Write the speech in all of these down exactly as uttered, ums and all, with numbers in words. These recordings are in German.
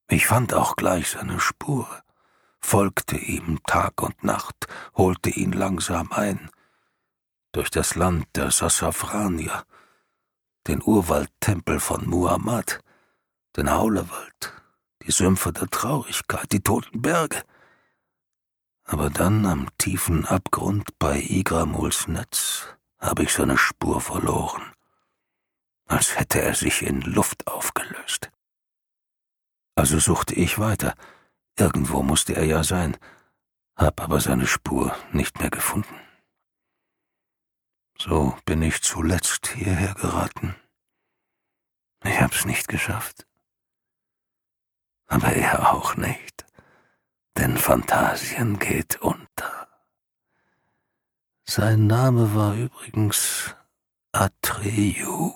Ich fand auch gleich seine Spur, folgte ihm Tag und Nacht, holte ihn langsam ein, durch das Land der Sassafranier, den Urwaldtempel von Muhammad, den Haulewald, die Sümpfe der Traurigkeit, die toten Berge. Aber dann am tiefen Abgrund bei Igramuls Netz habe ich seine Spur verloren, als hätte er sich in Luft aufgelöst. Also suchte ich weiter, irgendwo musste er ja sein, hab aber seine Spur nicht mehr gefunden. So bin ich zuletzt hierher geraten. Ich hab's nicht geschafft. Aber er auch nicht, denn Phantasien geht unter. Sein Name war übrigens Atreyu.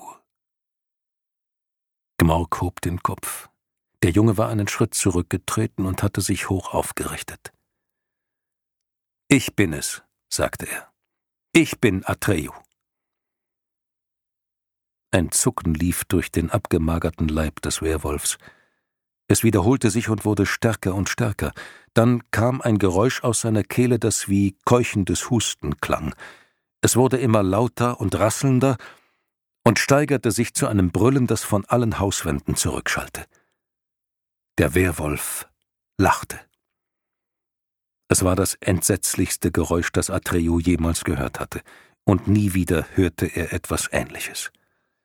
Gmork hob den Kopf. Der Junge war einen Schritt zurückgetreten und hatte sich hoch aufgerichtet. »Ich bin es«, sagte er. »Ich bin Atreyu.« Ein Zucken lief durch den abgemagerten Leib des Werwolfs. Es wiederholte sich und wurde stärker und stärker. Dann kam ein Geräusch aus seiner Kehle, das wie keuchendes Husten klang. Es wurde immer lauter und rasselnder und steigerte sich zu einem Brüllen, das von allen Hauswänden zurückschallte. Der Werwolf lachte. Es war das entsetzlichste Geräusch, das Atreyu jemals gehört hatte, und nie wieder hörte er etwas Ähnliches.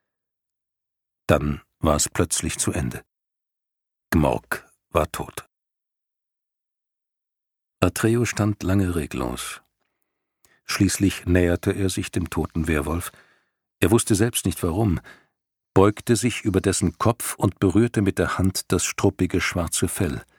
Dann war es plötzlich zu Ende. Gmork war tot. Atreyu stand lange reglos. Schließlich näherte er sich dem toten Werwolf. Er wusste selbst nicht warum, beugte sich über dessen Kopf und berührte mit der Hand das struppige schwarze Fell.